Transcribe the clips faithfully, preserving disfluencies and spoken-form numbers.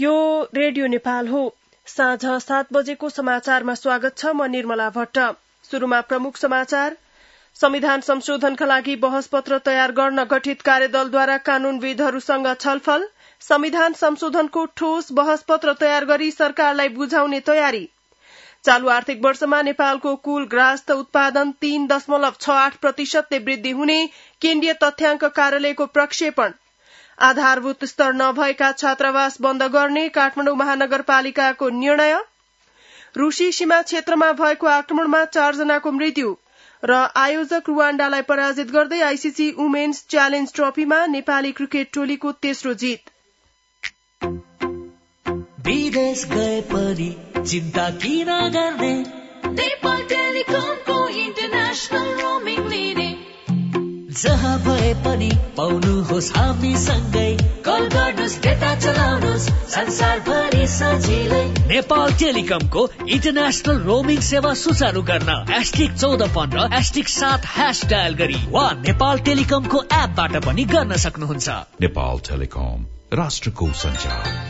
यो रेडियो नेपाल हो। साँझ सात बजेको समाचारमा स्वागत छ। म निर्मला भट्ट। शुरूमा प्रमुख समाचार। संविधान संशोधनका लागि बहस पत्र तयार गर्न गठित कार्यदलद्वारा कानूनविदहरूसँग छलफल। संविधान संशोधनको ठोस बहस पत्र तयार गरी सरकारलाई बुझाउने तयारी। चालू आर्थिक वर्षमा नेपालको कुल ग्राहस्थ उत्पादन तीन दशमलव छ आठ प्रतिशतले वृद्धि हुने केन्द्रीय तथ्याङ्क कार्यालयको प्रक्षेपण। आधारभूत स्तर नभएका छात्रावास बन्द गर्ने काठमाडौँ महानगरपालिकाको निर्णय। रूसी सीमा क्षेत्रमा भएको आक्रमणमा चारजनाको मृत्यु र आयोजक रुवाण्डालाई पराजित गर्दै आईसीसी वुमेन्स च्यालेन्ज ट्रफीमा नेपाली क्रिकेट टोलीको तेस्रो जित। विदेश गए पनि चिन्ता किन गर्ने, नेपाल टेलिकमको इन्टरनेशनल रोमिङ लिने। जहाँ भए पनि पाउनुहोस् हामी सँगै, कल गर्नुहोस् डेटा चलाउनुहोस् संसारभरि सजिलै। नेपाल टेलिकमको इन्टरनेशनल रोमिङ सेवा सुचारू गर्न एस्टिक चौध पन्ध्र एस्टिक सात ह्यास डायल गरी वा नेपाल टेलिकमको एपबाट पनि गर्न सक्नुहुन्छ। नेपाल टेलिकम, राष्ट्रको सञ्चार।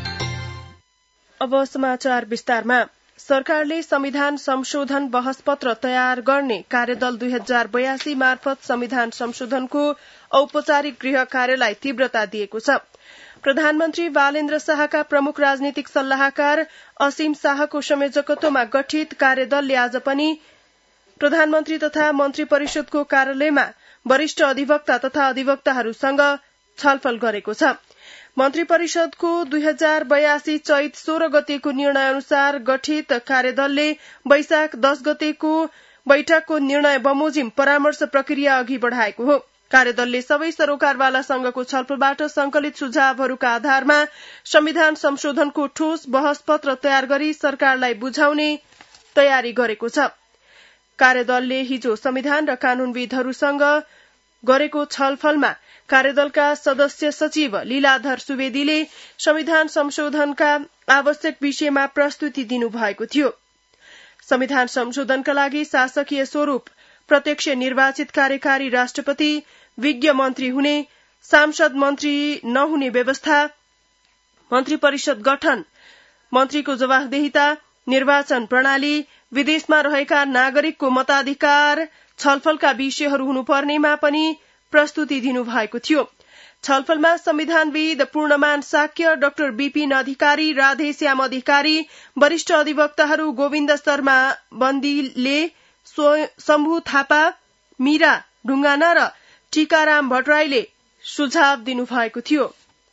अब समाचार विस्तारमा। सरकारले संविधान संशोधन बहस पत्र तयार गर्ने कार्यदल दुई हजार बयासी मार्फत संविधान संशोधनको औपचारिक गृह कार्यलाई तीव्रता दिएको छ। प्रधानमन्त्री बालेन्द्र शाहका प्रमुख राजनीतिक सल्लाहकार असीम शाहको संयोजकत्वमा गठित कार्यदलले आज पनि प्रधानमन्त्री तथा मन्त्री परिषदको कार्यालयमा वरिष्ठ अधिवक्ता तथा अधिवक्ताहरूसँग छलफल गरेको छ। मन्त्री परिषदको दुई हजार बयासी चैत सोह्र गतेको निर्णय अनुसार गठित कार्यदलले वैशाख दश गतेको बैठकको निर्णय बमोजिम परामर्श प्रक्रिया अघि बढ़ाएको हो। कार्यदलले सबै सरोकारवाला संघको छलफलबाट संकलित सुझावहरूका आधारमा संविधान संशोधनको ठोस बहस पत्र तयार गरी सरकारलाई बुझाउने तयारी गरेको छ। कार्यदलले हिजो संविधान र कानूनविदहरूसँग गरेको छलफलमा कार्यदलका सदस्य सचिव लीलाधर सुवेदीले संविधान संशोधनका आवश्यक विषयमा प्रस्तुति दिनुभएको थियो। संविधान संशोधनका लागि शासकीय स्वरूप, प्रत्यक्ष निर्वाचित कार्यकारी राष्ट्रपति, विज्ञ मन्त्री हुने, सांसद मन्त्री नहुने व्यवस्था, मन्त्री परिषद गठन, मन्त्रीको जवाफदेहिता, निर्वाचन प्रणाली, विदेशमा रहेका नागरिकको मताधिकार छलफलका विषयहरू हुनुपर्नेमा पनि प्रस्तुति दिनुभएको थियो। छलफलमा संविधानविद पूर्णमान साक्य, डाक्टर विपिन अधिकारी, राधेश्याम अधिकारी, वरिष्ठ अधिवक्ताहरू गोविन्द शर्मा बन्दीले, शम्भु थापा, मीरा ढुङ्गाना र टीकाराम भट्टराईले सुझाव दिनुभएको थियो।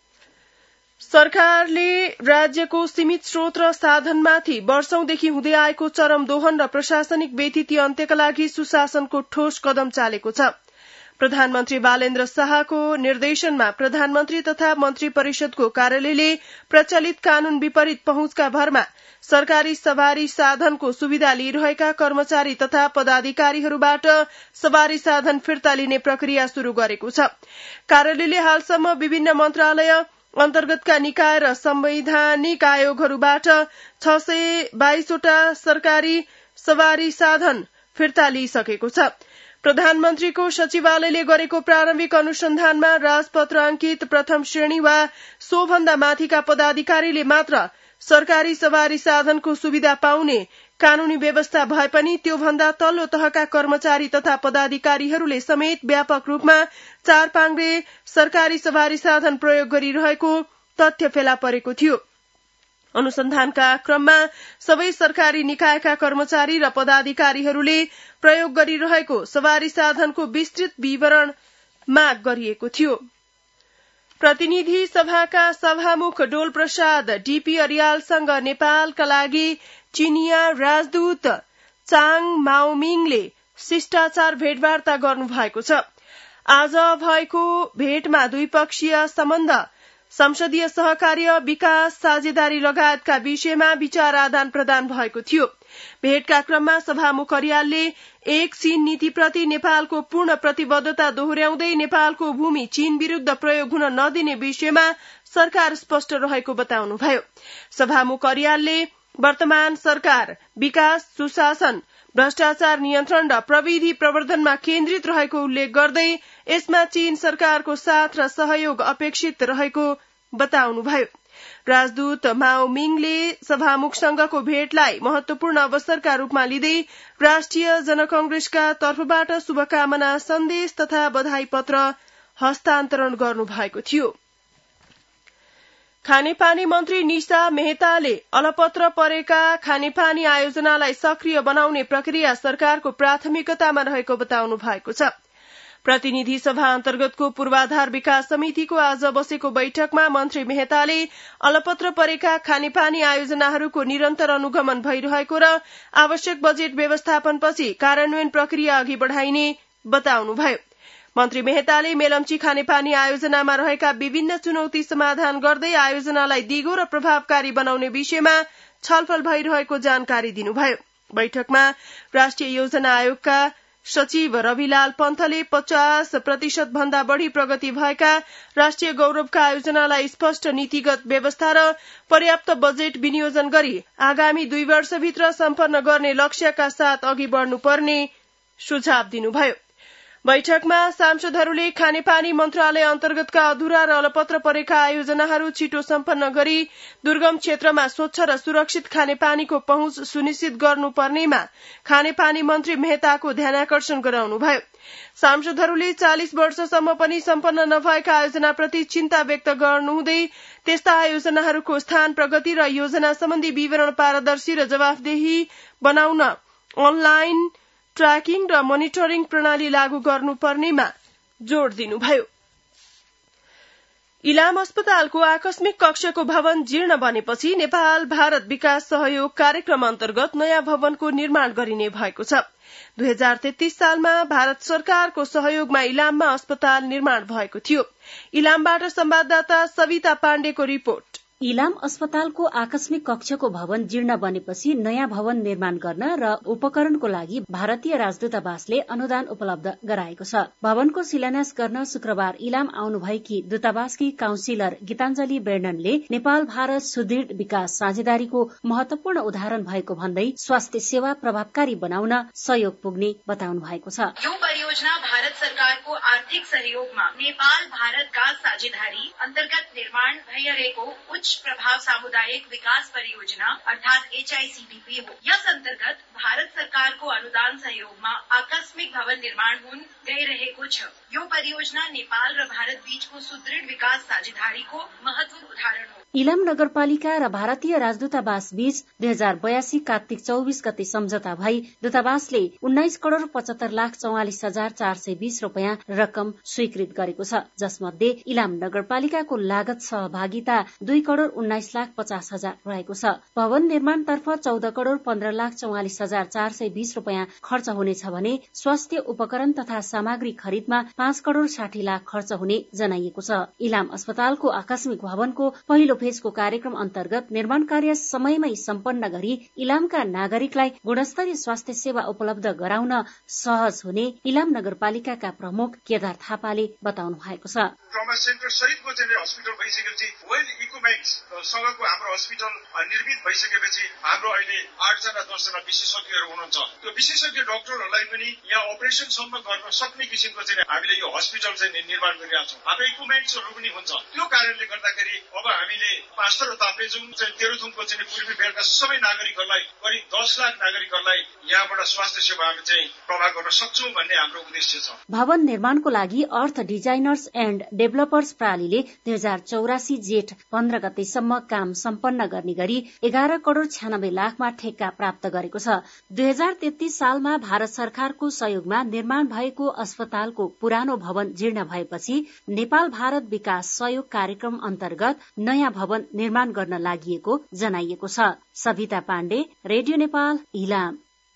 सरकारले राज्यको सीमित स्रोत र साधनमाथि वर्षौंदेखि हुँदै आएको चरम दोहन र प्रशासनिक व्यथिति अन्त्यका लागि सुशासनको ठोस कदम चालेको छ। प्रधानमन्त्री बालेन्द्र शाहको निर्देशनमा प्रधानमन्त्री तथा मन्त्री परिषदको कार्यालयले प्रचलित कानून विपरीत पहुँचका भरमा सरकारी सवारी साधनको सुविधा लिइरहेका कर्मचारी तथा पदाधिकारीहरूबाट सवारी साधन फिर्ता लिने प्रक्रिया शुरू गरेको छ। कार्यालयले हालसम्म विभिन्न मन्त्रालय अन्तर्गतका निकाय र संवैधानिक आयोगहरूबाट छ सय बाइसवटा सरकारी सवारी साधन फिर्ता लिइसकेको छ। प्रधानमन्त्रीको सचिवालयले गरेको प्रारम्भिक अनुसन्धानमा राजपत्र अंकित प्रथम श्रेणी वा सोभन्दा माथिका पदाधिकारीले मात्र सरकारी सवारी साधनको सुविधा पाउने कानूनी व्यवस्था भए पनि त्योभन्दा तल्लो तहका कर्मचारी तथा पदाधिकारीहरूले समेत व्यापक रूपमा चार पाङ्ग्रे सरकारी सवारी साधन प्रयोग गरिरहेको तथ्य फेला परेको थियो। अनुसन्धानका क्रममा सबै सरकारी निकायका कर्मचारी र पदाधिकारीहरूले प्रयोग गरिरहेको सवारी साधनको विस्तृत विवरण माग गरिएको थियो। प्रतिनिधि सभाका सभामुख डोल प्रसाद डीपी अरियालसँग नेपालका लागि चिनिया राजदूत चाङ माओमिङले शिष्टाचार भेटवार्ता गर्नुभएको छ। आज भएको भेटमा द्विपक्षीय सम्बन्ध, संसदीय सहकार्य, विकास, साझेदारी लगायतका विषयमा विचार आदान प्रदान भएको थियो। भेटका क्रममा सभामुख अरियालले एक चीन नीतिप्रति नेपालको पूर्ण प्रतिबद्धता दोहोर्याउँदै नेपालको भूमि चीन विरूद्ध प्रयोग हुन नदिने विषयमा सरकार स्पष्ट रहेको बताउनुभयो। सभामुख अरियालले वर्तमान सरकार विकास, सुशासन, भ्रष्टाचार नियन्त्रण र प्रविधि प्रवर्धनमा केन्द्रित रहेको उल्लेख गर्दै यसमा चीन सरकारको साथ र सहयोग अपेक्षित रहेको बताउनुभयो। राजदूत माओ मिङले सभामुखसँगको भेटलाई महत्वपूर्ण अवसरका रूपमा लिँदै राष्ट्रिय जनकांग्रेसका तर्फबाट शुभकामना सन्देश तथा बधाई पत्र हस्तान्तरण गर्नुभएको थियो। खानेपानी मन्त्री निशा मेहताले अलपत्र परेका खानेपानी आयोजनालाई सक्रिय बनाउने प्रक्रिया सरकारको प्राथमिकतामा रहेको बताउनु भएको छ। प्रतिनिधि सभा अन्तर्गतको पूर्वाधार विकास समितिको आज बसेको बैठकमा मन्त्री मेहताले अलपत्र परेका खानेपानी आयोजनाहरूको निरन्तर अनुगमन भइरहेको र आवश्यक बजेट व्यवस्थापनपछि कार्यान्वयन प्रक्रिया अघि बढ़ाइने बताउनुभयो। मन्त्री मेहताले मेलम्ची खानेपानी आयोजनामा रहेका विभिन्न चुनौती समाधान गर्दै आयोजनालाई दिगो र प्रभावकारी बनाउने विषयमा छलफल भइरहेको जानकारी दिनुभयो। बैठकमा राष्ट्रिय योजना आयोगका सचिव रविलाल पन्थले पचास प्रतिशत भन्दा बढ़ी प्रगति भएका राष्ट्रिय गौरवका आयोजनालाई स्पष्ट नीतिगत व्यवस्था र पर्याप्त बजेट विनियोजन गरी आगामी दुई वर्षभित्र सम्पन्न गर्ने लक्ष्यका साथ अघि बढ़नुपर्ने सुझाव दिनुभयो। बैठकमा सांसदहरूले खानेपानी मन्त्रालय अन्तर्गतका अधूरा र अलपत्र परेका आयोजनाहरू छिटो सम्पन्न गरी दुर्गम क्षेत्रमा स्वच्छ र सुरक्षित खानेपानीको पहुँच सुनिश्चित गर्नुपर्नेमा खानेपानी मन्त्री मेहताको ध्यानाकर्षण गराउनुभयो। सांसदहरूले चालिस वर्षसम्म पनि सम्पन्न नभएका आयोजनाप्रति चिन्ता व्यक्त गर्नुहुँदै त्यस्ता आयोजनाहरूको स्थान, प्रगति र योजना सम्बन्धी विवरण पारदर्शी र जवाफदेही बनाउन अनलाइन ट्र्याकिङ र मोनिटरिङ प्रणाली लागू गर्नुपर्नेमा जोड़ दिनुभयो। इलाम अस्पतालको आकस्मिक कक्षको भवन जीर्ण बनेपछि नेपाल भारत विकास सहयोग कार्यक्रम अन्तर्गत नयाँ भवनको निर्माण गरिने भएको छ। दुई हजार तेत्तीस सालमा भारत सरकारको सहयोगमा इलाममा अस्पताल निर्माण भएको थियो। इलामबाट संवाददाता सविता पाण्डेको रिपोर्ट। इलाम अस्पतालको आकस्मिक कक्षको भवन जीर्ण बनेपछि नयाँ भवन निर्माण गर्न र उपकरणको लागि भारतीय राजदूतावासले अनुदान उपलब्ध गराएको छ। भवनको शिलान्यास गर्न शुक्रबार इलाम आउनुभएकी दूतावासकी काउन्सिलर गीताञ्जली बेर्ननले नेपाल भारत सुदृढ विकास साझेदारीको महत्वपूर्ण उदाहरण भएको भन्दै स्वास्थ्य सेवा प्रभावकारी बनाउन सहयोग पुग्ने बताउनु भएको छ। यो परियोजना भारत सरकारको आर्थिक सहयोगमा नेपाल भारतका साझेदारी अन्तर्गत निर्माण भइरहेको उच्च प्रभाव सामुदायिक विकास परियोजना अर्थात एचआईसीडीपी हो। यस अन्तर्गत भारत सरकारको अनुदान सहयोगमा आकस्मिक भवन निर्माण हुन गइरहेको छ। यो परियोजना नेपाल र भारत बीचको सुदृढ विकास साझेदारीको महत्वपूर्ण उदाहरण हो। इलाम नगरपालिका र भारतीय राजदूतावास बीच दुई हजार बयासी कार्तिक चौबीस गते सम्झौता भई दूतावासले उन्नाइस करोड़ पचहत्तर लाख चौवालिस हजार चार सय बीस रूपियाँ रकम स्वीकृत गरेको छ, जसमध्ये इलाम नगरपालिकाको लागत सहभागिता दुई करोड़ उन्नाइस लाख पचास हजार रहेको छ। भवन निर्माणतर्फ चौध करोड़ पन्ध्र लाख चौवालिस हजार चार सय बीस रूपियाँ खर्च हुनेछ भने स्वास्थ्य उपकरण तथा सामग्री खरिदमा पाँच करोड़ साठी लाख खर्च हुने जनाइएको छ। इलाम अस्पतालको आकस्मिक भवनको पहिलो फेजको कार्यक्रम अन्तर्गत निर्माण कार्य समयमै सम्पन्न गरी इलामका नागरिकलाई गुणस्तरीय स्वास्थ्य सेवा उपलब्ध गराउन सहज हुने इलाम नगरपालिकाका प्रमुख केदार थापाले बताउनु भएको छ। ट्रमा सेन्टर सहितको चाहिँ हस्पिटल भइसकेपछि वेल इक्विपमेन्ट्स सँगको हाम्रो हस्पिटल निर्मित भइसकेपछि हाम्रो अहिले आठजना दसजना विशेषज्ञहरू हुनुहुन्छ। त्यो विशेषज्ञ डाक्टरहरूलाई पनि यहाँ अपरेसनसम्म गर्न सक्ने किसिमको चाहिँ हामीले यो हस्पिटल चाहिँ निर्माण गरिरहेका छौँ। हाम्रो इक्विपमेन्ट्सहरू पनि हुन्छ। त्यो कारणले गर्दाखेरि अब हामीले पाँचथर ताप्लेजुङ चाहिँ तेह्रथुमको चाहिँ पूर्वी बेलका सबै नागरिकहरूलाई करिब दस लाख नागरिकहरूलाई यहाँबाट स्वास्थ्य सेवा हामी चाहिँ प्रभाव गर्न सक्छौँ भन्ने हाम्रो उद्देश्य छ। भवन निर्माणको लागि अर्थ डिजाइनर्स एण्ड डेभलपर्स प्रणालीले दुई हजार चौरासी जेठ पन्ध्र गतेसम्म काम सम्पन्न गर्ने गरी एघार करोड़ छ्यानब्बे लाखमा ठेक्का प्राप्त गरेको छ। दुई हजार तेत्तीस सालमा भारत सरकारको सहयोगमा निर्माण भएको अस्पतालको पुरानो भवन जीर्ण भएपछि नेपाल भारत विकास सहयोग कार्यक्रम अन्तर्गत नयाँ भवन निर्माण गर्न लागि जनाइएको छ। सविता पाण्डे, रेडियो नेपाल, इलाम।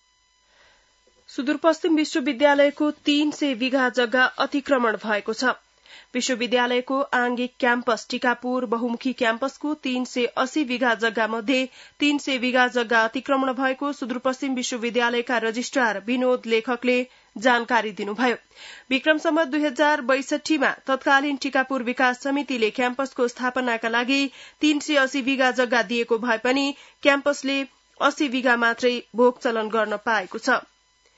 सुदूरपश्चिम विश्वविद्यालयको तीन सय बिघा जग्गा अतिक्रमण भएको छ। विश्वविद्यालयको आंगिक क्याम्पस टिकापुर बहुमुखी क्याम्पसको तीन सय अस्सी बिघा जग्गा मध्ये तीन सय बिघा जग्गा अतिक्रमण भएको सुदूरपश्चिम विश्वविद्यालयका रजिस्ट्रार विनोद लेखकले जानकारी दिनुभयो। विक्रम सम्वत दुई हजार बैसठीमा तत्कालीन टिकापुर विकास समितिले क्याम्पसको स्थापनाका लागि तीन सय अस्सी बिघा जग्गा दिएको भए पनि क्याम्पसले अस्सी बिघा मात्रै भोग चलन गर्न पाएको छ।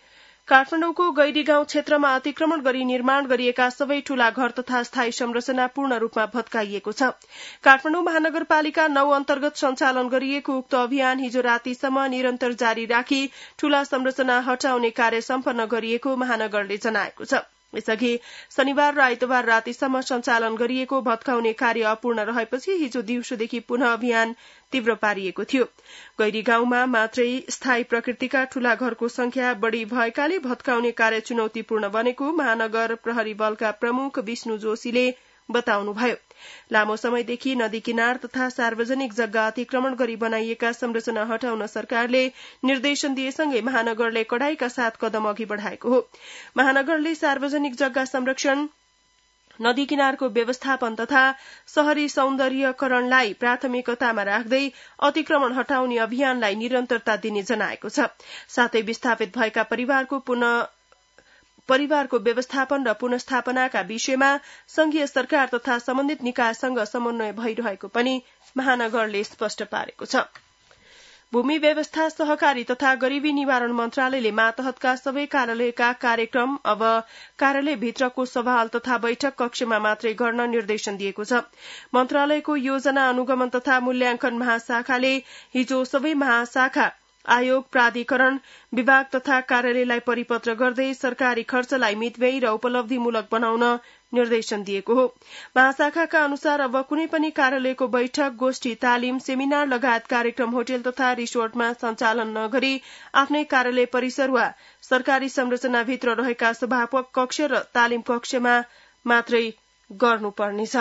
काठमाडौँको गैरी गाउँ क्षेत्रमा अतिक्रमण गरी निर्माण गरिएका सबै ठूला घर तथा स्थायी संरचना पूर्ण रूपमा भत्काइएको छ। काठमाडौँ महानगरपालिका नौ अन्तर्गत सञ्चालन गरिएको उक्त अभियान हिजो रातिसम्म निरन्तर जारी राखी ठूला संरचना हटाउने कार्य सम्पन्न गरिएको महानगरले जनाएको छ। यसअघि शनिबार र आइतबार रातिसम्म सञ्चालन गरिएको भत्काउने कार्य अपूर्ण रहेपछि हिजो दिउँसोदेखि पुनः अभियान तीव्र पारिएको थियो। गैरी गाउँमा मात्रै स्थायी प्रकृतिका ठूला घरको संख्या बढ़ी भएकाले भत्काउने कार्य चुनौतीपूर्ण बनेको महानगर प्रहरी बलका प्रमुख विष्णु जोशीले बताउनुभयो। लामो समयदेखि नदी किनार तथा सार्वजनिक जग्गा अतिक्रमण गरी बनाइएका संरचना हटाउन सरकारले निर्देशन दिएसँगै महानगरले कडाईका साथ कदम अघि बढ़ाएको हो। महानगरले सार्वजनिक जग्गा संरक्षण, नदी किनारको व्यवस्थापन तथा शहरी सौन्दर्यकरणलाई प्राथमिकतामा राख्दै अतिक्रमण हटाउने अभियानलाई निरन्तरता दिने जनाएको छ। साथै विस्थापित भएका परिवारको पुनः परिवारको व्यवस्थापन र पुनस्थापनाका विषयमा संघीय सरकार तथा सम्बन्धित निकायसँग समन्वय भइरहेको पनि महानगरले स्पष्ट पारेको छ। भूमि व्यवस्था, सहकारी तथा गरीबी निवारण मन्त्रालयले मातहतका सबै कार्यालयका कार्यक्रम अब कार्यालयभित्रको सभाहाल तथा बैठक कक्षमा मात्रै गर्न निर्देशन दिएको छ। मन्त्रालयको योजना अनुगमन तथा मूल्याङ्कन महाशाखाले हिजो सबै महाशाखा, आयोग, प्राधिकरण, विभाग तथा कार्यालयलाई परिपत्र गर्दै सरकारी खर्चलाई मितव्ययी र उपलब्धिमूलक बनाउन निर्देशन दिएको हो। महाशाखाका अनुसार अब कुनै पनि कार्यालयको बैठक, गोष्ठी, तालिम, सेमिनार लगायत कार्यक्रम होटल तथा रिसोर्टमा सञ्चालन नगरी आफ्नै कार्यालय परिसर वा सरकारी संरचनाभित्र रहेका सभा कक्ष र तालिम कक्षमा मात्रै गर्नुपर्नेछ।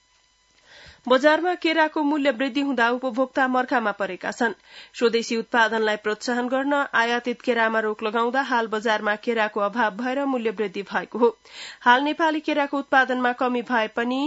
बजारमा केराको मूल्य वृद्धि हुँदा उपभोक्ता मर्कामा परेका छन्। स्वदेशी उत्पादनलाई प्रोत्साहन गर्न आयातित केरामा रोक लगाउँदा हाल बजारमा केराको अभाव भएर मूल्य वृद्धि भएको हो। हाल नेपाली केराको उत्पादनमा कमी भए पनि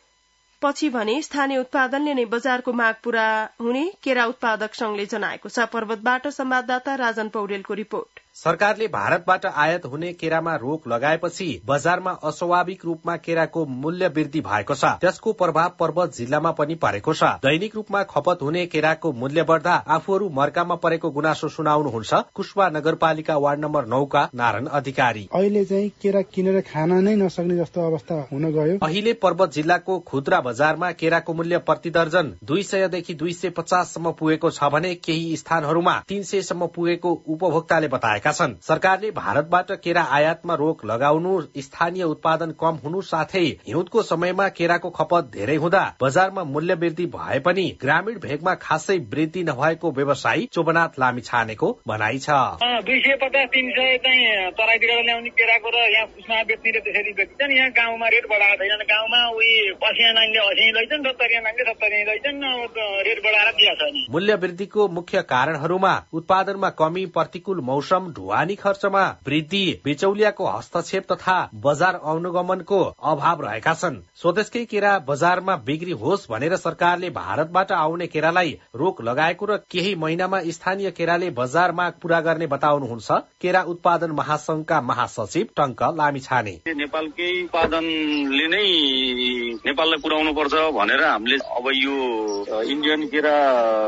पछि भने स्थानीय उत्पादनले नै बजारको माग पूरा हुने केरा उत्पादक संघले जनाएको छ। पर्वतबाट संवाददाता राजन पौडेलको रिपोर्ट। सरकारले भारतबाट आयात हुने केरामा रोक लगाएपछि बजारमा अस्वाभाविक रूपमा केराको मूल्य वृद्धि भएको छ। त्यसको प्रभाव पर्वत जिल्लामा पनि परेको छ। दैनिक रूपमा खपत हुने केराको मूल्य बढ्दा आफूहरू मर्कामा परेको गुनासो सुनाउनुहुन्छ कुशवा नगरपालिका वार्ड नम्बर नौ का नारायण अधिकारी। अहिले चाहिँ केरा किनेर खान नै नसक्ने जस्तो अवस्था हुन गयो। अहिले पर्वत जिल्लाको खुद्रा बजारमा केराको मूल्य प्रति दर्जन दुई सयदेखि दुई सय पचाससम्म पुगेको छ भने केही स्थानहरूमा तीन सयसम्म पुगेको उपभोक्ताले बताएका छन्। सरकारले भारतबाट केरा आयातमा रोक लगाउनु, स्थानीय उत्पादन कम हुनु साथै हिउँदको समयमा केराको खपत धेरै हुँदा बजारमा मूल्य वृद्धि भए पनि ग्रामीण भेगमा खासै वृद्धि नभएको व्यवसायी चोबनाथ लामिछानेको भनाइ छ। दुई सय पचास तीन सय चाहिँ तराईतिर ल्याउने केराको र यहाँ उसमा बेच्ने त्यसरी बेच्छन्। यहाँ गाउँमा रेट बढाएको छैन। गाउँमा उही असिया नानीले असिया लैछन्, सत्तरी नानीले सत्तरी लैछन्, रेट बढाएर दिएको छ। मूल्य वृद्धिको मुख्य कारणहरूमा उत्पादनमा कमी, प्रतिकूल मौसम, ढुवानी खर्चमा वृद्धि, बिचौलियाको हस्तक्षेप तथा बजार अनुगमनको अभाव रहेका छन्। स्वदेशकै केरा बजारमा बिक्री होस् भनेर सरकारले भारतबाट आउने केरालाई रोक लगाएको र केही महिनामा स्थानीय केराले बजार माग पूरा गर्ने बताउनुहुन्छ केरा उत्पादन महासंघका महासचिव टंक लामिछाने। नेपालकै उत्पादनले नै नेपाललाई पुर्याउनु पर्छ भनेर हामीले अब यो इन्डियन केरा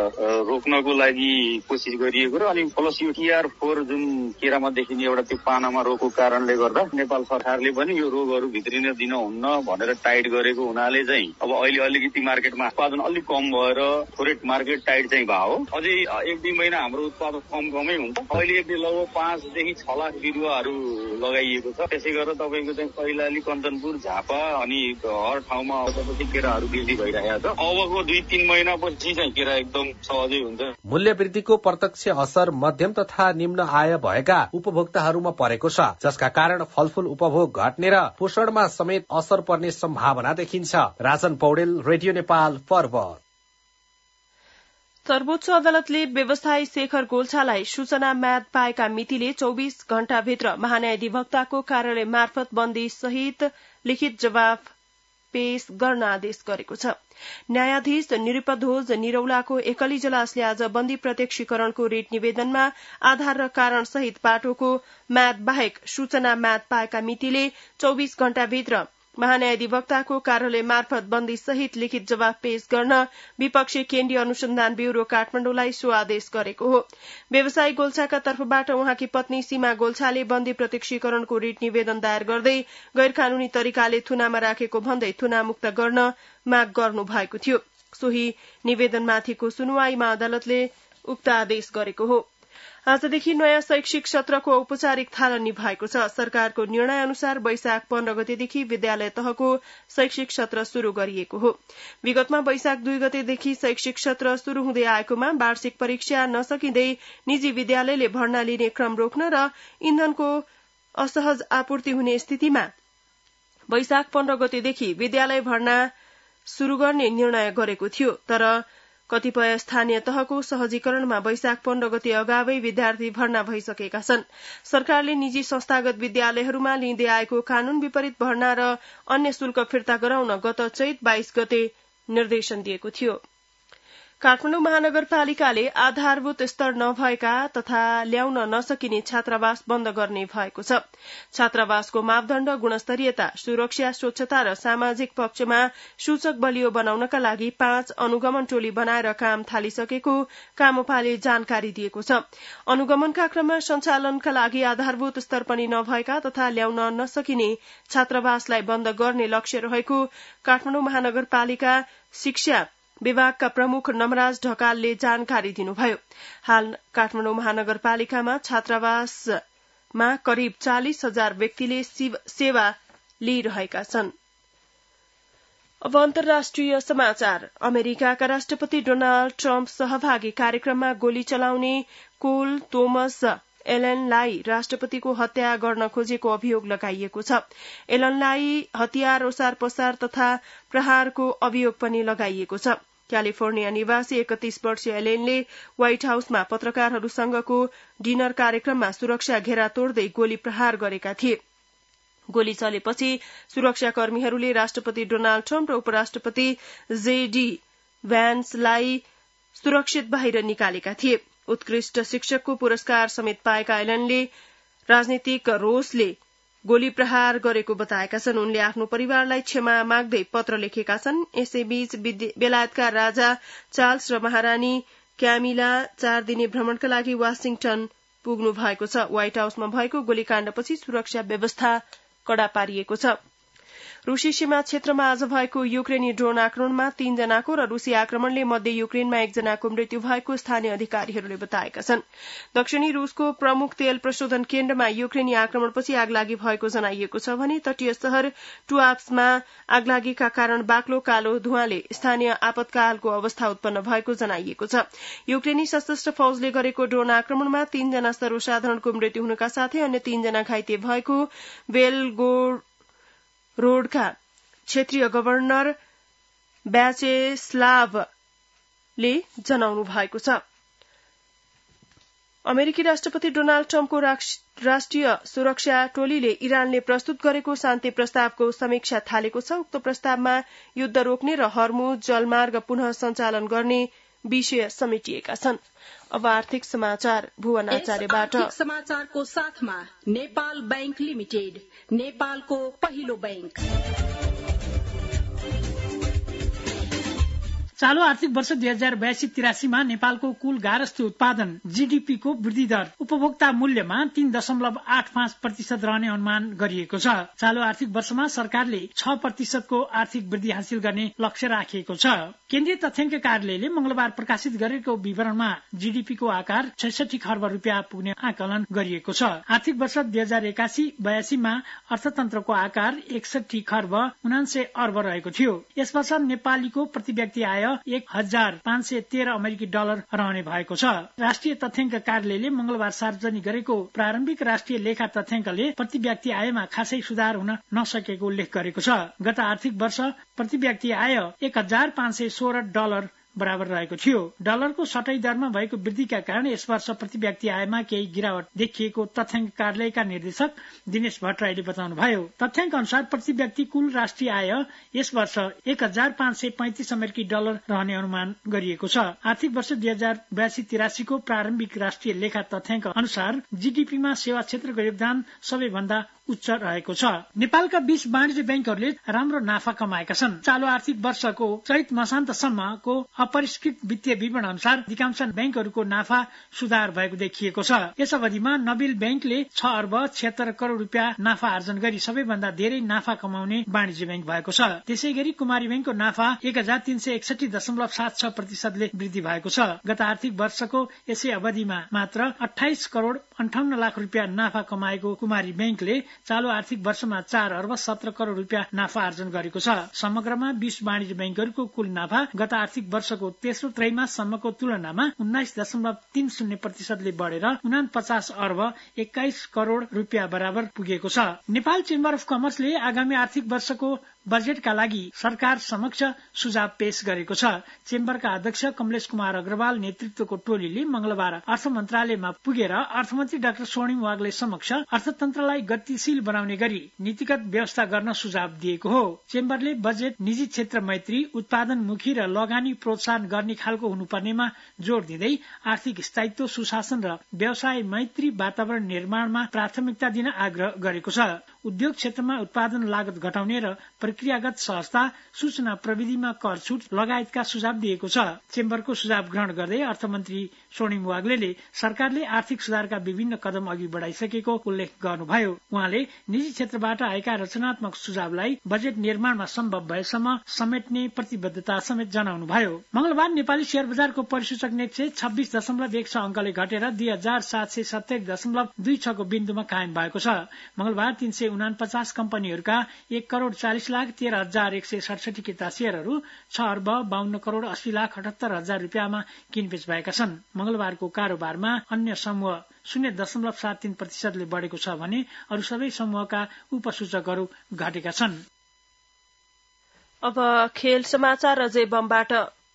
रोक्नको लागि कोसिस गरिएको र अनि प्लस यो टिआर फोर जुन केरामा देखिने एउटा त्यो पानामा रोगको कारणले गर्दा नेपाल सरकारले पनि यो रोगहरू भित्रिन दिन हुन्न भनेर टाइट गरेको हुनाले चाहिँ अब अहिले अलिकति मार्केटमा उत्पादन अलिक कम भएर थोरै मार्केट टाइट चाहिँ भयो। अझै एक दुई महिना हाम्रो उत्पादन कम कमै हुन्छ। अहिले एक लगभग पाँचदेखि छ लाख बिरुवाहरू लगाइएको छ। त्यसै गरेर तपाईँको चाहिँ कैलाली, कञ्चनपुर, झापा अनि हर ठाउँमा केराहरू वृद्धि भइरहेको छ। अबको दुई तीन महिनापछि चाहिँ केरा एकदम सहजै हुन्छ। मूल्य वृद्धिको प्रत्यक्ष असर मध्यम तथा निम्न आय भएका उपभोक्ताहरूमा परेको छ, जसका कारण फलफूल उपभोग घट्ने र पोषणमा समेत असर पर्ने सम्भावना देखिन्छ। राजन पौडेल, रेडियो नेपाल, पर्वत। सर्वोच्च अदालतले व्यवसायी शेखर गोल्छालाई सूचना म्याद पाएका मितिले चौबीस घण्टाभित्र महान्यायाधिवक्ताको कार्यालय मार्फत बन्दी सहित लिखित जवाफ पेश गर्न आदेश गरेको छ। न्यायाधीश निरुपध्वज निरौलाको एकल इजलासले आज बन्दी प्रत्यक्षीकरणको रिट निवेदनमा आधार र कारण सहित पाटोको म्याद बाहेक सूचना म्याद पाएका मितिले चौबीस घण्टाभित्र महान्यायाधिवक्ताको कार्यालय मार्फत बन्दी सहित लिखित जवाब पेश गर्न विपक्षी केन्द्रीय अनुसन्धान ब्यूरो काठमाडौँलाई सो आदेश गरेको हो। व्यवसायी गोल्छाका तर्फबाट उहाँकी पत्नी सीमा गोल्छाले बन्दी प्रत्यक्षीकरणको रिट निवेदन दायर गर्दै गैर कानूनी तरिकाले थुनामा राखेको भन्दै थुनामुक्त गर्न माग गर्नु भएको थियो। सोही निवेदनमाथिको सुनवाईमा अदालतले उक्त आदेश गरेको हो। आजदेखि नयाँ शैक्षिक सत्रको औपचारिक थालनी भएको छ। सरकारको निर्णय अनुसार वैशाख पन्ध्र गतेदेखि विद्यालय तहको शैक्षिक सत्र शुरू गरिएको हो। विगतमा वैशाख दुई गतेदेखि शैक्षिक सत्र शुरू हुँदै आएकोमा वार्षिक परीक्षा नसकिँदै निजी विद्यालयले भर्ना लिने क्रम रोक्न र इन्धनको असहज आपूर्ति हुने स्थितिमा वैशाख पन्ध्र गतेदेखि विद्यालय भर्ना शुरू गर्ने निर्णय गरेको थियो। तर कतिपय स्थानीय तहको सहजीकरणमा वैशाख पन्ध्र गते अगावै विद्यार्थी भर्ना भइसकेका छन्। सरकारले निजी संस्थागत विद्यालयहरूमा लिँदै आएको कानून विपरीत भर्ना र अन्य शुल्क फिर्ता गराउन गत चैत बाइस गते निर्देशन दिएको थियो। काठमाडौँ महानगरपालिकाले आधारभूत स्तर नभएका तथा ल्याउन नसकिने छात्रावास बन्द गर्ने भएको छ। छात्रावासको मापदण्ड, गुणस्तरीयता, सुरक्षा, स्वच्छता र सामाजिक पक्षमा सूचक बलियो बनाउनका लागि पाँच अनुगमन टोली बनाएर काम थालिसकेको कामोपाले जानकारी दिएको छ। अनुगमनका क्रममा सञ्चालनका लागि आधारभूत स्तर पनि नभएका तथा ल्याउन नसकिने छात्रावासलाई बन्द गर्ने लक्ष्य रहेको काठमाडौँ महानगरपालिका शिक्षा विभागका प्रमुख नमराज ढकालले जानकारी दिनुभयो। हाल काठमाडौँ महानगरपालिकामा छात्रावासमा करिब चालिस हजार व्यक्तिले सेवा लिइरहेका छन्। अब अन्तर्राष्ट्रिय समाचार। अमेरिकाका राष्ट्रपति डोनाल्ड ट्रम्प सहभागी कार्यक्रममा गोली चलाउने कोल थोमस एलनलाई राष्ट्रपतिको हत्या गर्न खोजेको अभियोग लगाइएको छ। एलनलाई हतियार ओसार पसार तथा प्रहारको अभियोग पनि लगाइएको छ। क्यालिफोर्निया निवासी एकतीस वर्षीय एलेनले व्हाइट हाउसमा पत्रकारहरूसँगको डिनर कार्यक्रममा सुरक्षा घेरा तोड्दै गोली प्रहार गरेका थिए। गोली चलेपछि सुरक्षाकर्मीहरूले राष्ट्रपति डोनाल्ड ट्रम्प र उपराष्ट्रपति जेडी भ्यान्सलाई सुरक्षित बाहिर निकालेका थिए। उत्कृष्ट शिक्षकको पुरस्कार समेत पाएका एलनले राजनीतिक रोषले गोली प्रहार गरेको बताएका छन्। उनले आफ्नो परिवारलाई क्षमा माग्दै पत्र लेखेका छन्। यसैबीच बेलायतका राजा चार्ल्स र महारानी क्यामिला चार दिने भ्रमणका लागि वाशिंगटन पुग्नु भएको छ। व्हाइट हाउसमा भएको गोलीकाण्डपछि सुरक्षा व्यवस्था कड़ा पारिएको छ। रूसी सीमा क्षेत्रमा आज भएको युक्रेनी ड्रोन आक्रमणमा तीनजनाको र रूसी आक्रमणले मध्य युक्रेनमा एकजनाको मृत्यु भएको स्थानीय अधिकारीहरूले बताएका छन्। दक्षिणी रूसको प्रमुख तेल प्रशोधन केन्द्रमा युक्रेनी आक्रमणपछि आगलागी भएको जनाइएको छ भने तटीय शहर टुआप्समा आगलागीका कारण बाक्लो कालो धुवाँले स्थानीय आपतकालको अवस्था उत्पन्न भएको जनाइएको छ। युक्रेनी सशस्त्र फौजले गरेको ड्रोन आक्रमणमा तीनजना सर्वसाधारणको मृत्यु हुनका साथै अन्य तीनजना घाइते भएको बेलगोरोडका क्षेत्रीय गभर्नर ब्याचेस्लावले जनाउनु भएको छ। अमेरिकी राष्ट्रपति डोनाल्ड ट्रम्पको राष्ट्रिय सुरक्षा टोलीले इरानले प्रस्तुत गरेको शान्ति प्रस्तावको समीक्षा थालेको छ। उक्त प्रस्तावमा युद्ध रोक्ने र हर्मुज जलमार्ग पुनः सञ्चालन गर्ने विषय समेटिएका छन्। अब आर्थिक समाचार भुवन आचार्यबाट। आर्थिक समाचारको साथमा नेपाल बैंक लिमिटेड, नेपालको पहिलो बैंक। चालू आर्थिक वर्ष दुई हजार बयासी तिरासीमा नेपालको कुल गारस्थी उत्पादन जीडीपीको वृद्धि दर उपभोक्ता मूल्यमा तीन दशमलव आठ पाँच प्रतिशत रहने अनुमान गरिएको छ। चालू आर्थिक वर्षमा सरकारले छ प्रतिशतको आर्थिक वृद्धि हासिल गर्ने लक्ष्य राखिएको छ। केन्द्रीय तथ्याङ्क कार्यालयले मंगलबार प्रकाशित गरेको विवरणमा जीडीपीको आकार छैसठी खर्ब रूपियाँ पुग्ने आकलन गरिएको छ। आर्थिक वर्ष दुई हजार एकासी बयासीमा अर्थतन्त्रको आकार एकसठी खर्ब उनान्सय अर्ब रहेको थियो। यस वर्ष नेपालीको प्रति व्यक्ति आय एक हजार पाँच सय तेह्र अमेरिकी डलर रहने भएको छ। राष्ट्रिय तथ्याङ्क कार्यालयले मंगलबार सार्वजनिक गरेको प्रारम्भिक राष्ट्रिय लेखा तथ्याङ्कले प्रति व्यक्ति आयमा खासै सुधार हुन नसकेको उल्लेख गरेको छ। गत आर्थिक वर्ष प्रति व्यक्ति आय एक हजार पाँच सय सोह्र डलर बराबर रहेको थियो। डलरको सटै दरमा भएको वृद्धिका कारण यस वर्ष प्रति व्यक्ति आयमा केही गिरावट देखिएको तथ्याङ्क कार्यालयका निर्देशक दिनेश भट्टराईले बताउनुभयो। तथ्याङ्क अनुसार प्रति व्यक्ति कुल राष्ट्रिय आय यस वर्ष एक हजार पाँच सय पैंतिस अमेरिकी डलर रहने अनुमान गरिएको छ। आर्थिक वर्ष दुई हजार बयासी तिरासीको प्रारम्भिक राष्ट्रिय लेखा तथ्याङ्क अनुसार जीडीपीमा सेवा क्षेत्रको योगदान सबैभन्दा उच्च रहेको छ। नेपालका बीस वाणिज्य ब्याङ्कहरूले राम्रो नाफा कमाएका छन्। चालू आर्थिक वर्षको चैत मसान्तसम्मको अपरिष्कृत वित्तीय विवरण अनुसार अधिकांश ब्याङ्कहरूको नाफा सुधार भएको देखिएको छ। यस अवधिमा नबिल ब्याङ्कले छ अर्ब छिहत्तर करोड़ रुपियाँ नाफा आर्जन गरी सबैभन्दा धेरै नाफा कमाउने वाणिज्य ब्याङ्क भएको छ। त्यसै गरी कुमारी ब्याङ्कको नाफा एक हजार तीन सय एकसठी दशमलव सात छ प्रतिशतले वृद्धि भएको छ। गत आर्थिक वर्षको यसै अवधिमा मात्र अठाइस करोड़ अन्ठाउन्न लाख रुपियाँ नाफा कमाएको कुमारी ब्याङ्कले चालू आर्थिक वर्षमा चार अर्ब सत्र करोड़ रुपियाँ नाफा आर्जन गरेको छ। समग्रमा बीस वाणिज्य ब्याङ्कहरूको कुल नाफा गत आर्थिक वर्षको तेस्रो त्रैमाससम्मको तुलनामा उन्नाइस दशमलव तीन शून्य प्रतिशतले बढेर उना पचास अर्ब एक्काइस करोड़ रुपियाँ बराबर पुगेको छ। नेपाल चेम्बर अफ कमर्सले आगामी आर्थिक वर्षको बजेटका लागि सरकार समक्ष सुझाव पेश गरेको छ। चेम्बरका अध्यक्ष कमलेश कुमार अग्रवाल नेतृत्वको टोलीले मंगलबार अर्थ मन्त्रालयमा पुगेर अर्थमन्त्री डाक्टर स्वर्णिम वाग्ले समक्ष अर्थतन्त्रलाई गतिशील बनाउने गरी नीतिगत व्यवस्था गर्न सुझाव दिएको हो। चेम्बरले बजेट निजी क्षेत्र मैत्री, उत्पादनमुखी र लगानी प्रोत्साहन गर्ने खालको हुनुपर्नेमा जोड़ दिँदै आर्थिक स्थायित्व, सुशासन र व्यवसाय मैत्री वातावरण निर्माणमा प्राथमिकता दिन आग्रह गरेको छ। उद्योग क्षेत्रमा उत्पादन लागत घटाउने र प्रक्रियागत सहजता, सूचना प्रविधिमा कर छूट लगायतका सुझाव दिएको छ। चेम्बरको सुझाव ग्रहण गर्दै अर्थमन्त्री स्वर्णिम वाग्ले सरकारले आर्थिक सुधारका विभिन्न कदम अघि बढ़ाइसकेको उल्लेख गर्नुभयो। उहाँले निजी क्षेत्रबाट आएका रचनात्मक सुझावलाई बजेट निर्माणमा सम्भव भएसम्म समेट्ने प्रतिबद्धता समेत जनाउनुभयो। मंगलबार नेपाली शेयर बजारको परिसूचक नेक्से छब्बीस दशमलव एक छ अंकले घटेर दुई हजार सात सय सत्तरी दशमलव दुई छ को बिन्दुमा कायम भएको छ। मंगलबार तीन सय उना पचास कम्पनीहरूका एक करोड़ चालिस लाख तेह्र हजार एक सय सडसठी किता शेयरहरू छ अर्ब बाहन्न करोड़ अस्सी लाख अठहत्तर हजार रुपियाँमा किनबेच भएका छन्। मंगलबारको कारोबारमा अन्य समूह शून्य दशमलव सात तीन प्रतिशतले बढ़ेको छ भने अरू सबै समूहका उपसूचकहरू घटेका छन्। अब खेल समाचार अजय बमबाट।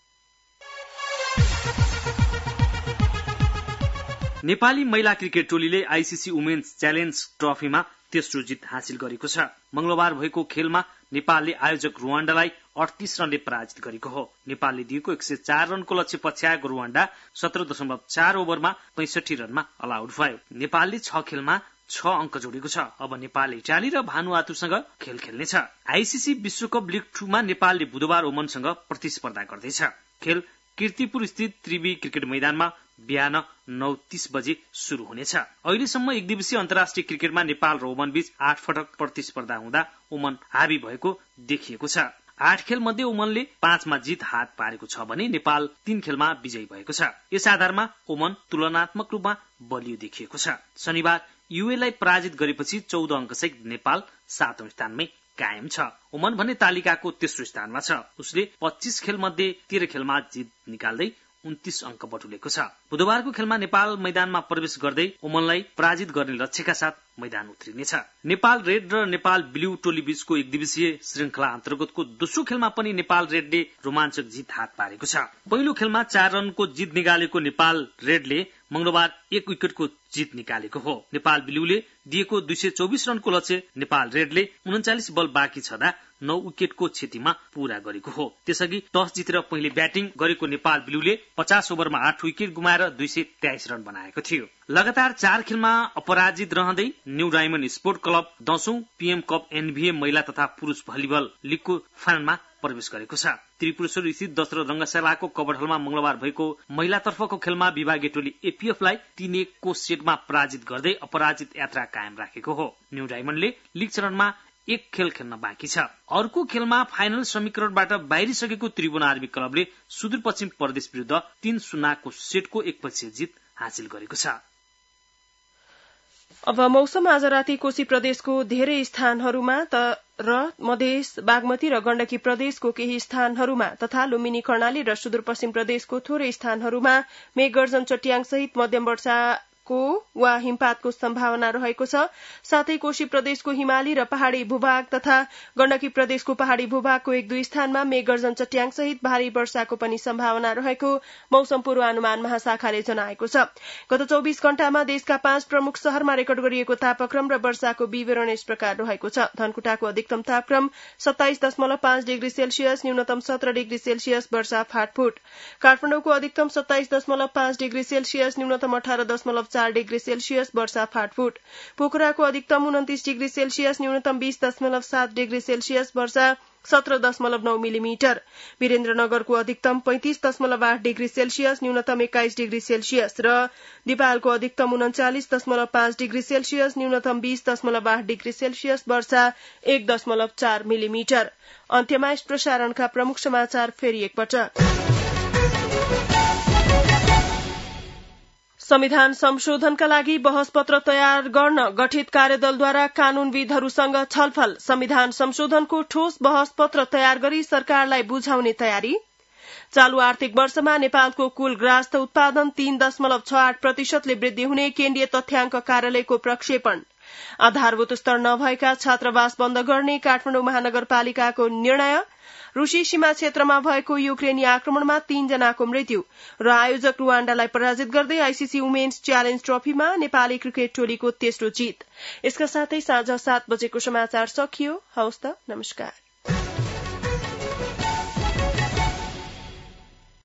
नेपाली महिला क्रिकेट टोलीले आईसीसी वुमेन्स च्यालेन्ज ट्रफीमा तेस्रो जित हासिल गरेको छ। मंगलबार भएको खेलमा नेपालले आयोजक रुवाण्डालाई अडतीस रनले पराजित गरेको हो। नेपालले दिएको एक सय चार रनको लक्ष्य पछ्याएको रुवाण्डा सत्र दशमलव चार ओभरमा पैंसठी रनमा अल आउट भयो। नेपालले छ खेलमा छ अंक जोडेको छ। अब नेपाल इटाली र भानुआतुसँग खेल खेल्नेछ। आईसीसी विश्वकप लिग टूमा नेपालले बुधबार ओमनसँग प्रतिस्पर्धा गर्दैछ। खेल कीर्तिपुर स्थित त्रिवी क्रिकेट मैदानमा बिहान नौ तीस बजे शुरू हुनेछ। अहिलेसम्म एक दिवसीय अन्तर्राष्ट्रिय क्रिकेटमा नेपाल र ओमन बीच आठ पटक प्रतिस्पर्धा हुँदा ओमन हावी भएको देखिएको छ। आठ खेल मध्ये ओमनले पाँचमा जित हात पारेको छ भने नेपाल तीन खेलमा विजयी भएको छ। यस आधारमा ओमन तुलनात्मक रूपमा बलियो देखिएको छ। शनिबार यूएलाई पराजित गरेपछि चौध अंकसहित नेपाल सातौं स्थानमै कायम छ। ओमन भने तालिकाको तेस्रो स्थानमा छ। उसले पच्चीस खेल मध्ये तेह्र खेलमा जित निकाल्दै उन्तीस अंक बटुलेको छ। बुधबारको खेलमा नेपाल मैदानमा प्रवेश गर्दै ओमनलाई पराजित गर्ने लक्ष्यका साथ मैदान उत्रिनेछ। नेपाल रेड र नेपाल ब्लू टोली बीचको एक दिवसीय श्रृंखला अन्तर्गतको दोस्रो खेलमा पनि नेपाल रेडले रोमाञ्चक जित हात पारेको छ। पहिलो खेलमा चार रनको जित निकालेको नेपाल रेडले मंगलबार एक विकेटको जित निकालेको हो। नेपाल ब्लूले दिएको दुई सय चौबिस रनको लक्ष्य नेपाल रेडले उन्चालिस बल बाँकी छँदा नौ विकेटको क्षतिमा पूरा गरेको हो। त्यसअघि टस जितेर पहिले ब्याटिङ गरेको नेपाल ब्लूले पचास ओभरमा आठ विकेट गुमाएर दुई सय तेइस रन बनाएको थियो। लगातार चार खेलमा अपराजित रहँदै न्यू डायमण्ड स्पोर्ट क्लब दशौं पीएम कप एनबीए महिला तथा पुरूष भलिबल लीगको फाइनलमा प्रवेश गरेको छ। त्रिपुरेश्वर स्थित दशरथ रंगशालाको कबड हलमा मंगलबार भएको महिलातर्फको खेलमा विभागीय टोली एपीएफलाई तीन एक को सेटमा पराजित गर्दै अपराजित यात्रा कायम राखेको हो। न्यू डायमण्डले लीग चरणमा एक खेल खेल्न बाँकी छ। अर्को खेलमा फाइनल समीकरणबाट बाहिरिसकेको त्रिभुवन आर्मी क्लबले सुदूरपश्चिम प्रदेश विरुद्ध तीन शून्यको सेटको एकपक्षीय जित हासिल गरेको छ। अब मौसम। आज राति कोशी प्रदेशको धेरै स्थानहरूमा र मधेस, बागमती र गण्डकी प्रदेशको केही स्थानहरूमा तथा लुम्बिनी, कर्णाली र सुदूरपश्चिम प्रदेशको थोरै स्थानहरूमा मेघगर्जन, चट्याङ सहित मध्यम वर्षाको वा हिमपातको सम्भावना रहेको छ। साथै कोशी प्रदेशको हिमाली र पहाड़ी भूभाग तथा गण्डकी प्रदेशको पहाड़ी भूभागको एक दुई स्थानमा मेघगर्जन, चट्याङ सहित भारी वर्षाको पनि सम्भावना रहेको मौसम पूर्वानुमान महाशाखाले जनाएको छ। गत चौबीस घण्टामा देशका पाँच प्रमुख शहरमा रेकर्ड गरिएको तापक्रम र वर्षाको विवरण यस प्रकार रहेको छ। धनकुटाको अधिकतम तापक्रम सत्ताइस दशमलव पाँच डिग्री सेल्सियस, न्यूनतम सत्र डिग्री सेल्सियस वर्षा फाटफुट। काठमाडौँको अधिकतम सत्ताइस दशमलव पाँच डिग्री सेल्सियस, न्यूनतम अठार दशमलव चार डिग्री सेल्सियस वर्षा फाटफुट। पोखराको अधिकतम उन्तिस डिग्री सेल्सियस, न्यूनतम बीस दशमलव सात डिग्री सेल्सियस वर्षा सत्र दशमलव नौ मिलिमिटर। वीरेन्द्रनगरको अधिकतम पैंतिस दशमलव आठ डिग्री सेल्सियस, न्यूनतम एक्काइस डिग्री सेल्सियस र दिपालको अधिकतम उन्चालिस दशमलव पाँच डिग्री सेल्सियस, न्यूनतम बीस दशमलव आठ डिग्री सेल्सियस वर्षा एक दशमलव चार मिलिमिटर। अन्त्यमा यस प्रसारणका प्रमुख समाचार फेरि एकपटक। संविधान संशोधनका लागि बहसपत्र तयार गर्न गठित कार्यदलद्वारा कानूनविदहरूसँग छलफल। संविधान संशोधनको ठोस बहसपत्र तयार गरी सरकारलाई बुझाउने तयारी। चालू आर्थिक वर्षमा नेपालको कुल ग्राहस्थ उत्पादन तीन दशमलव छ आठ प्रतिशतले वृद्धि हुने केन्द्रीय तथ्याङ्क कार्यालयको प्रक्षेपण। आधारभूत स्तर नभएका छात्रावास बन्द गर्ने काठमाडौँ महानगरपालिकाको निर्णय। रूसी सीमा क्षेत्रमा भएको युक्रेनी आक्रमणमा तीन जनाको मृत्यु र आयोजक रुवाण्डालाई पराजित गर्दै आईसीसी वुमेन्स च्यालेन्ज ट्रफीमा नेपाली क्रिकेट टोलीको तेस्रो जित। यसका साथै साँझ सात बजेको समाचार सकियो। हवस् त, नमस्कार।